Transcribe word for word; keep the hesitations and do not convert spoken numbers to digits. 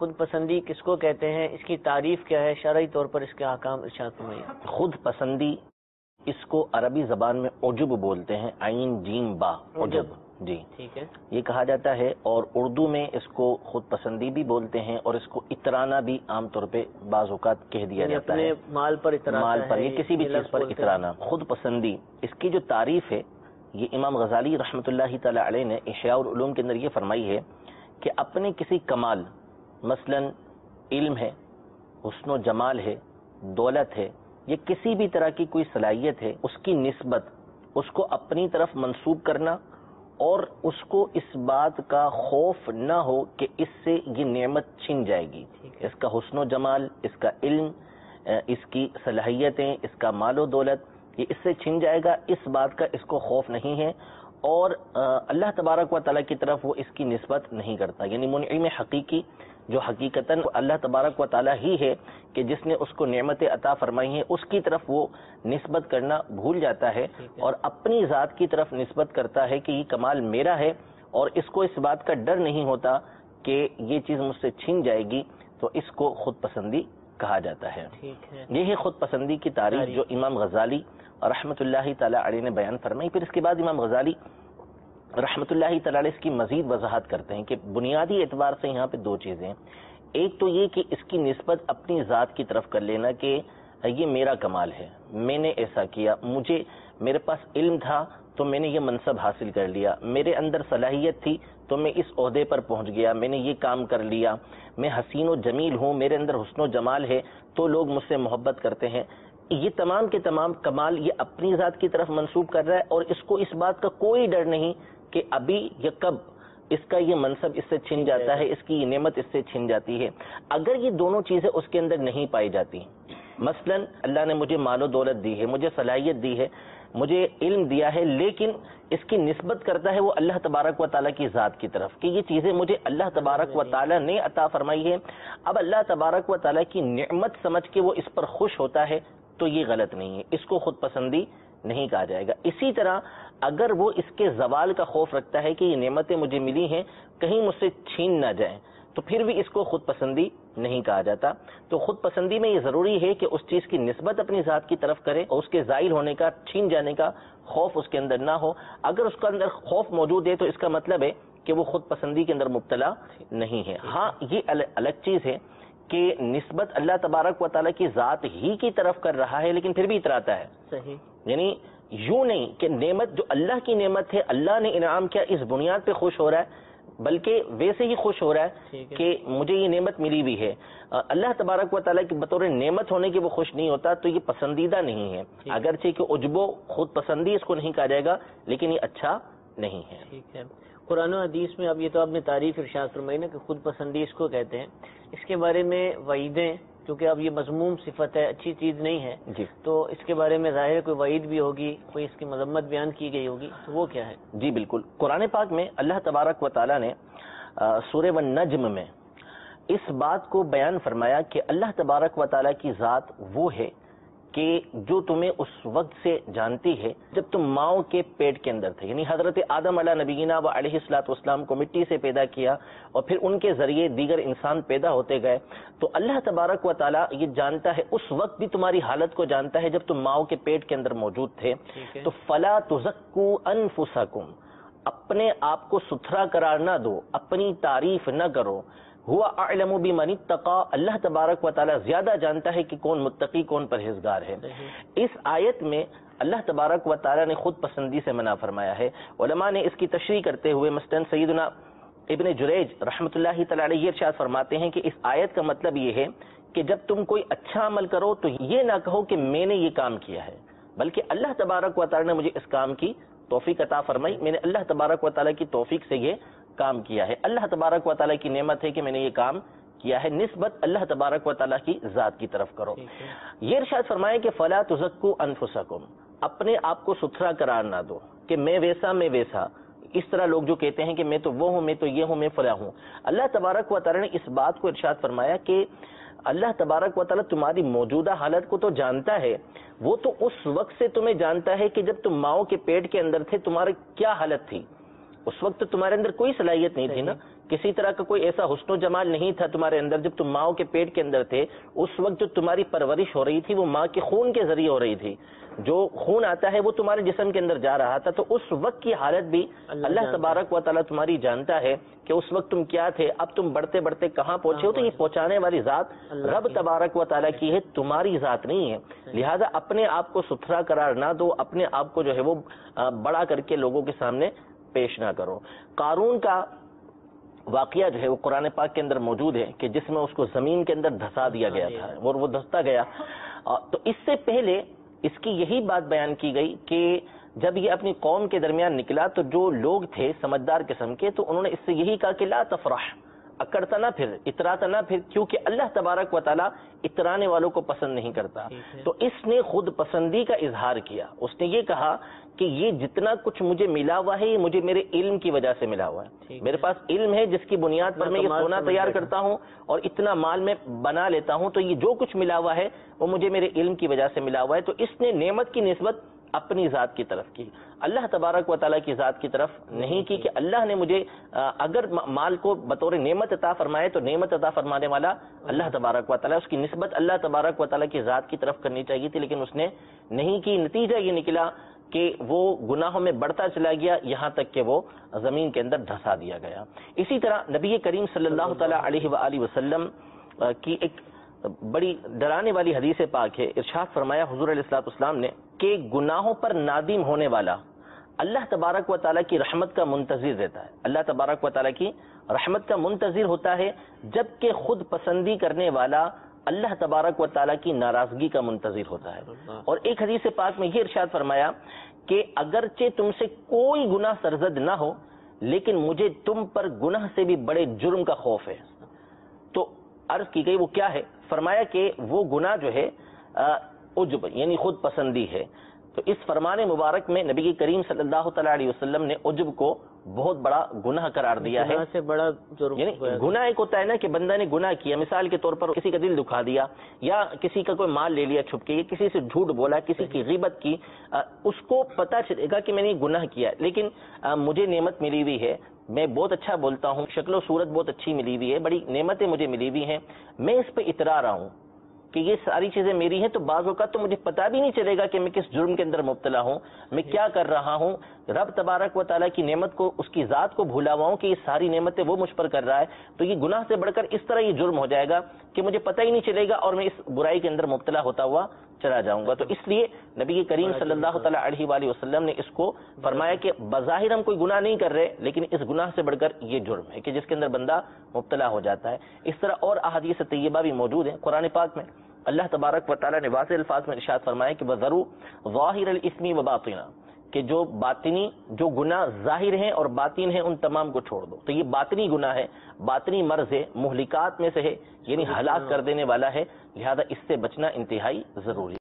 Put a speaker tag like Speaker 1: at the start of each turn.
Speaker 1: خود پسندی کس کو کہتے ہیں، اس کی تعریف کیا ہے، شرعی طور پر اس کے احکام ارشاد فرمائیے۔
Speaker 2: خود پسندی اس کو عربی زبان میں عجب بولتے ہیں، عین جیم با، عجب، جی
Speaker 1: ٹھیک ہے،
Speaker 2: یہ کہا جاتا ہے، اور اردو میں اس کو خود پسندی بھی بولتے ہیں، اور اس کو اترانا بھی عام طور پہ بعض اوقات کہہ دیا جاتا ہے،
Speaker 1: اپنے مال پر اتراتا
Speaker 2: مال پر
Speaker 1: ہے،
Speaker 2: یا کسی بھی چیز پر اترانا۔ خود پسندی اس کی جو تعریف ہے، یہ امام غزالی رحمۃ اللہ تعالی علیہ نے احیاء العلوم کے اندر یہ فرمائی ہے کہ اپنے کسی کمال، مثلا علم ہے، حسن و جمال ہے، دولت ہے، یا کسی بھی طرح کی کوئی صلاحیت ہے، اس کی نسبت اس کو اپنی طرف منسوب کرنا، اور اس کو اس بات کا خوف نہ ہو کہ اس سے یہ نعمت چھن جائے گی، اس کا حسن و جمال، اس کا علم، اس کی صلاحیتیں، اس کا مال و دولت، یہ اس سے چھن جائے گا، اس بات کا اس کو خوف نہیں ہے، اور اللہ تبارک و تعالیٰ کی طرف وہ اس کی نسبت نہیں کرتا، یعنی منعم حقیقی جو حقیقتاً اللہ تبارک و تعالیٰ ہی ہے کہ جس نے اس کو نعمت عطا فرمائی ہیں، اس کی طرف وہ نسبت کرنا بھول جاتا ہے اور اپنی ذات کی طرف نسبت کرتا ہے کہ یہ کمال میرا ہے، اور اس کو اس بات کا ڈر نہیں ہوتا کہ یہ چیز مجھ سے چھن جائے گی، تو اس کو خود پسندی کہا جاتا ہے۔ یہ ہے خود پسندی کی تعریف جو امام غزالی رحمۃ اللہ تعالی علیہ نے بیان فرمائی۔ پھر اس کے بعد امام غزالی رحمۃ اللہ تعالی علیہ اس کی مزید وضاحت کرتے ہیں کہ بنیادی اعتبار سے یہاں پہ دو چیزیں ہیں، ایک تو یہ کہ اس کی نسبت اپنی ذات کی طرف کر لینا کہ یہ میرا کمال ہے، میں نے ایسا کیا، مجھے میرے پاس علم تھا تو میں نے یہ منصب حاصل کر لیا، میرے اندر صلاحیت تھی تو میں اس عہدے پر پہنچ گیا، میں نے یہ کام کر لیا، میں حسین و جمیل ہوں، میرے اندر حسن و جمال ہے تو لوگ مجھ سے محبت کرتے ہیں، یہ تمام کے تمام کمال یہ اپنی ذات کی طرف منسوب کر رہا ہے، اور اس کو اس بات کا کوئی ڈر نہیں کہ ابھی یا کب اس کا یہ منصب اس سے چھن جاتا ہے، اس کی یہ نعمت اس سے چھن جاتی ہے۔ اگر یہ دونوں چیزیں اس کے اندر نہیں پائی جاتی، مثلا اللہ نے مجھے مال و دولت دی ہے، مجھے صلاحیت دی ہے، مجھے علم دیا ہے، لیکن اس کی نسبت کرتا ہے وہ اللہ تبارک و تعالیٰ کی ذات کی طرف کہ یہ چیزیں مجھے اللہ تبارک و تعالیٰ نے عطا فرمائی ہے، اب اللہ تبارک و تعالیٰ کی نعمت سمجھ کے وہ اس پر خوش ہوتا ہے، تو یہ غلط نہیں ہے، اس کو خود پسندی نہیں کہا جائے گا۔ اسی طرح اگر وہ اس کے زوال کا خوف رکھتا ہے کہ یہ نعمتیں مجھے ملی ہیں کہیں مجھ سے چھین نہ جائیں، تو پھر بھی اس کو خود پسندی نہیں کہا جاتا۔ تو خود پسندی میں یہ ضروری ہے کہ اس چیز کی نسبت اپنی ذات کی طرف کرے اور اس کے زائل ہونے کا، چھین جانے کا خوف اس کے اندر نہ ہو۔ اگر اس کے اندر خوف موجود ہے تو اس کا مطلب ہے کہ وہ خود پسندی کے اندر مبتلا نہیں ہے۔ ہاں یہ الگ چیز ہے کہ نسبت اللہ تبارک و تعالیٰ کی ذات ہی کی طرف کر رہا ہے لیکن پھر بھی اتراتا ہے،
Speaker 1: صحیح،
Speaker 2: یعنی یوں نہیں کہ نعمت جو اللہ کی نعمت ہے، اللہ نے انعام کیا، اس بنیاد پہ خوش ہو رہا ہے، بلکہ ویسے ہی خوش ہو رہا ہے کہ مجھے یہ نعمت ملی بھی ہے۔ اللہ تبارک و تعالیٰ کی بطور نعمت ہونے کے وہ خوش نہیں ہوتا، تو یہ پسندیدہ نہیں ہے، اگرچہ کہ عجب و خود پسندی اس کو نہیں کہا جائے گا، لیکن یہ اچھا نہیں ہے۔
Speaker 1: ٹھیک ہے، قرآن و حدیث میں اب یہ تو آپ نے تعریف ارشاد فرمائی نا کہ خود پسندی اس کو کہتے ہیں، اس کے بارے میں وعیدیں، کیونکہ اب یہ مذموم صفت ہے، اچھی چیز نہیں ہے، جی تو اس کے بارے میں ظاہر کوئی وعید بھی ہوگی، کوئی اس کی مذمت بیان کی گئی ہوگی، تو وہ کیا ہے؟
Speaker 2: جی بالکل، قرآن پاک میں اللہ تبارک و تعالیٰ نے سورہ والنجم میں اس بات کو بیان فرمایا کہ اللہ تبارک و تعالیٰ کی ذات وہ ہے کہ جو تمہیں اس وقت سے جانتی ہے جب تم ماؤں کے پیٹ کے اندر تھے، یعنی حضرت آدم علیہ نبینا و علیہ الصلوۃ والسلام کو مٹی سے پیدا کیا اور پھر ان کے ذریعے دیگر انسان پیدا ہوتے گئے، تو اللہ تبارک و تعالیٰ یہ جانتا ہے، اس وقت بھی تمہاری حالت کو جانتا ہے جب تم ماؤں کے پیٹ کے اندر موجود تھے، تو فلا تزکوا انفسکم، اپنے آپ کو ستھرا قرار نہ دو، اپنی تعریف نہ کرو، ہوا اعلم بمن اتقى، اللہ تبارک و تعالیٰ زیادہ جانتا ہے کہ کون متقی کون پرہیزگار ہے۔ اس آیت میں اللہ تبارک و تعالیٰ نے خود پسندی سے منع فرمایا ہے۔ علماء نے اس کی تشریح کرتے ہوئے مثلاً سیدنا ابن جریج رحمۃ اللہ تعالی علیہ ارشاد فرماتے ہیں کہ اس آیت کا مطلب یہ ہے کہ جب تم کوئی اچھا عمل کرو تو یہ نہ کہو کہ میں نے یہ کام کیا ہے، بلکہ اللہ تبارک و تعالیٰ نے مجھے اس کام کی توفیق عطا فرمائی، میں نے اللہ تبارک و تعالیٰ کی توفیق سے یہ کام کیا ہے، اللہ تبارک و تعالیٰ کی نعمت ہے کہ میں نے یہ کام کیا ہے، نسبت اللہ تبارک و تعالیٰ کی ذات کی طرف کرو۔ یہ ارشاد فرمائے کہ فلا تزکوا انفسکم، اپنے آپ کو ستھرا قرار نہ دو کہ میں ویسا میں ویسا، اس طرح لوگ جو کہتے ہیں کہ میں تو وہ ہوں، میں تو یہ ہوں، میں فلاں ہوں۔ اللہ تبارک و تعالیٰ نے اس بات کو ارشاد فرمایا کہ اللہ تبارک و تعالیٰ تمہاری موجودہ حالت کو تو جانتا ہے، وہ تو اس وقت سے تمہیں جانتا ہے کہ جب تم ماؤں کے پیٹ کے اندر تھے تمہاری کیا حالت تھی، اس وقت تو تمہارے اندر کوئی صلاحیت نہیں تھی نا کسی طرح کا کوئی ایسا حسن و جمال نہیں تھا تمہارے اندر جب تم ماں کے پیٹ کے اندر تھے. اس وقت جو تمہاری پرورش ہو رہی تھی وہ ماں کے خون کے ذریعے ہو رہی تھی. جو خون آتا ہے وہ تمہارے جسم کے اندر جا رہا تھا. تو اس وقت کی حالت بھی اللہ تبارک و تعالیٰ تمہاری جانتا ہے کہ اس وقت تم کیا تھے, اب تم بڑھتے بڑھتے کہاں پہنچے ہو. تو یہ پہنچانے والی ذات رب تبارک و تعالیٰ کی ہے, تمہاری ذات نہیں ہے. لہذا اپنے آپ کو ستھرا قرار نہ دو, اپنے آپ کو جو ہے وہ بڑا کر کے لوگوں کے سامنے پیش نہ کرو. قارون کا واقعہ جو ہے وہ قرآن پاک کے اندر موجود ہے کہ جس میں اس کو زمین کے اندر دھسا دیا گیا تھا اور وہ دھستا گیا. تو اس سے پہلے اس کی یہی بات بیان کی گئی کہ جب یہ اپنی قوم کے درمیان نکلا تو جو لوگ تھے سمجھدار قسم کے, تو انہوں نے اس سے یہی کہا کہ لا تفرح, اکڑتا نہ پھر, اتراتا نہ پھر, کیونکہ اللہ تبارک و تعالیٰ اترانے والوں کو پسند نہیں کرتا. تو اس نے خود پسندی کا اظہار کیا. اس نے یہ کہا کہ یہ جتنا کچھ مجھے ملا ہوا ہے یہ مجھے میرے علم کی وجہ سے ملا ہوا ہے. میرے پاس علم ہے جس کی بنیاد پر میں یہ سونا تیار کرتا ہوں اور اتنا مال میں بنا لیتا ہوں. تو یہ جو کچھ ملا ہوا ہے وہ مجھے میرے علم کی وجہ سے ملا ہوا ہے. تو اس نے نعمت کی نسبت اپنی ذات کی طرف کی, اللہ تبارک و تعالیٰ کی ذات کی طرف نہیں کی کہ اللہ نے مجھے اگر مال کو بطور نعمت عطا فرمائے تو نعمت عطا فرمانے والا اللہ تبارک و تعالیٰ, اس کی نسبت اللہ تبارک و تعالیٰ کی ذات کی طرف کرنی چاہیے تھی, لیکن اس نے نہیں کی. نتیجہ یہ نکلا کہ وہ گناہوں میں بڑھتا چلا گیا یہاں تک کہ وہ زمین کے اندر دھسا دیا گیا. اسی طرح نبی کریم صلی اللہ تعالیٰ علیہ وآلہ وسلم کی ایک بڑی ڈرانے والی حدیث پاک ہے. ارشاد فرمایا حضور علیہ الصلوۃ والسلام نے کہ گناہوں پر نادم ہونے والا اللہ تبارک و تعالیٰ کی رحمت کا منتظر رہتا ہے. اللہ تبارک و تعالیٰ کی رحمت کا منتظر ہوتا ہے, جبکہ خود پسندی کرنے والا اللہ تبارک و تعالیٰ کی ناراضگی کا منتظر ہوتا ہے. اور ایک حدیث پاک میں یہ ارشاد فرمایا کہ اگرچہ تم سے کوئی گناہ سرزد نہ ہو لیکن مجھے تم پر گناہ سے بھی بڑے جرم کا خوف ہے. تو عرض کی گئی وہ کیا ہے؟ فرمایا کہ وہ گناہ جو ہے عجب یعنی خود پسندی ہے. تو اس فرمان مبارک میں نبی کریم صلی اللہ تعالیٰ علیہ وسلم نے عجب کو بہت بڑا گناہ قرار دیا ہے.
Speaker 1: سے بڑا جرم
Speaker 2: یعنی گناہ ایک ہوتا ہے نا کہ بندہ نے گناہ کیا, مثال کے طور پر کسی کا دل دکھا دیا یا کسی کا کوئی مال لے لیا چھپ کے, یا کسی سے جھوٹ بولا, کسی کی غیبت کی, اس کو پتہ چلے گا کہ میں نے گناہ کیا لیکن مجھے نعمت ملی ہوئی ہے, میں بہت اچھا بولتا ہوں, شکل و صورت بہت اچھی ملی ہوئی ہے, بڑی نعمتیں مجھے ملی ہوئی ہیں, میں اس پہ اترا رہا ہوں کہ یہ ساری چیزیں میری ہیں. تو بعض اوقات تو مجھے پتہ بھی نہیں چلے گا کہ میں کس جرم کے اندر مبتلا ہوں, میں کیا کر رہا ہوں. رب تبارک و تعالیٰ کی نعمت کو, اس کی ذات کو بھولا ہوا ہوں کہ یہ ساری نعمتیں وہ مجھ پر کر رہا ہے. تو یہ گناہ سے بڑھ کر اس طرح یہ جرم ہو جائے گا کہ مجھے پتہ ہی نہیں چلے گا اور میں اس برائی کے اندر مبتلا ہوتا ہوا چلا جاؤں گا. تو اس لیے نبی کریم صلی اللہ تعالیٰ علیہ وآلہ وسلم نے اس کو فرمایا کہ بظاہر ہم کوئی گناہ نہیں کر رہے لیکن اس گناہ سے بڑھ کر یہ جرم ہے کہ جس کے اندر بندہ مبتلا ہو جاتا ہے. اس طرح اور احادیث طیبہ بھی موجود ہیں قرآن پاک میں. اللہ تبارک و تعالیٰ نے واضح الفاظ میں ارشاد فرمایا کہ وَذَرُوا ظَاهِرَ الْإِثْمِ وَبَاطِنَهُ, کہ جو باطنی جو گناہ ظاہر ہیں اور باطن ہیں ان تمام کو چھوڑ دو. تو یہ باطنی گناہ ہے, باطنی مرض ہے, مہلکات میں سے ہے, یعنی ہلاک کر دینے والا ہے. لہذا اس سے بچنا انتہائی ضروری ہے.